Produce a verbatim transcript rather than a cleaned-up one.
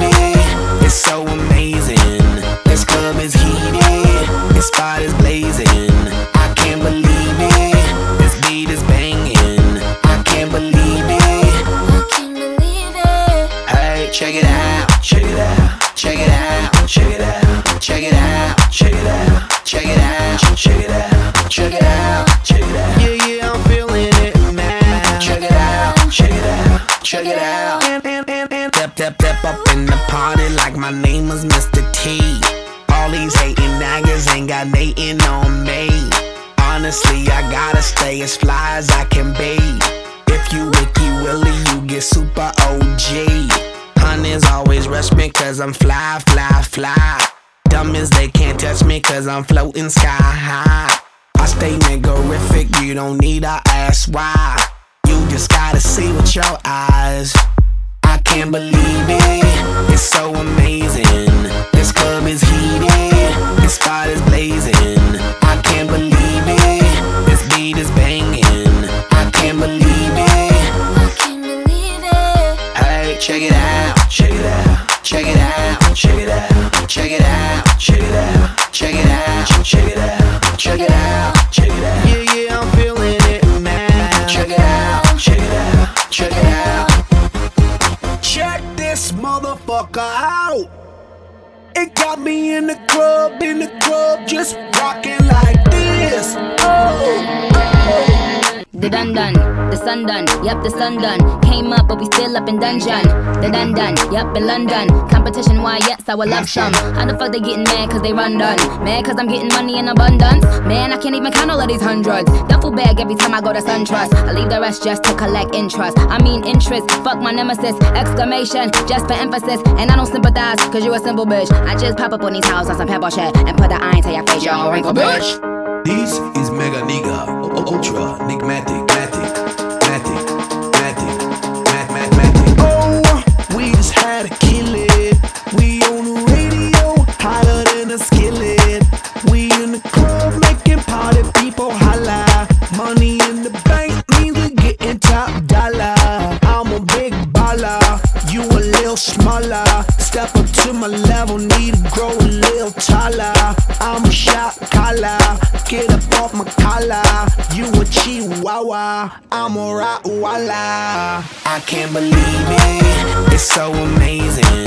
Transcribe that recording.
it. It's so amazing. This club is heated. This spot is blazing. I can't believe it. This beat is banging. I can't believe it. I can't believe it. Hey, check it out. Check it out. Check it out. Check it out. Check it out. Check it out. Check it out. Check it out. Check it out. Check it out. Yeah, yeah, I'm feeling it now. Check it out. Check it out. Check it out. And, and, and, and. Step, step, step up in the party like my name was Mister T. All these hating niggas ain't got nothing on me. Honestly, I gotta stay as fly as I can be. If you Wiki Willie, you get super O G. Hunters always rush me cause I'm fly, fly, fly. Dumb as they can't touch me cause I'm floating sky high. I stay niggerific, you don't need to ask why. You just gotta see with your eyes. I can't believe it, it's so amazing. This club is heated, this spot is blazing. I can't believe it, this beat is banging. I can't believe it, I can't believe it. hey, check it out, check it out, check it out, check it out, check it out, check it out, check it out, check it out, check it out, check it out. Yeah, yeah, I'm feeling it now. Check it out, check it out, check it out. Check this motherfucker out. It got me in the club, in the club, just rocking like this. Oh, oh. The done done, the sun done, yep, the sun done. Came up, but we still up in dungeon. The done done, yep, in London. Competition, why, yes, I would love some. How the fuck they getting mad cause they run done? Mad cause I'm getting money in abundance. Man, I can't even count all of these hundreds. Duffel bag every time I go to SunTrust. I leave the rest just to collect interest. I mean interest, fuck my nemesis. Exclamation, just for emphasis. And I don't sympathize cause you a simple bitch. I just pop up on these houses on some pebble shit and put the iron to your face, you a wrinkle bitch. This is Mega Nigga, Ultra, Nigmatic, Matic, Matic, Matic, Mat, Mat, Matic. Oh, we just had to kill it. We on the radio, hotter than a skillet. We in the club making party people holla. Money in the bank means we getting top dollar. I'm a big baller, you a little smaller. Step up to my level, need to grow a little taller. I'm a shot caller, get up off my collar. You a chihuahua, I'm a Rottweiler. I can't believe it, it's so amazing.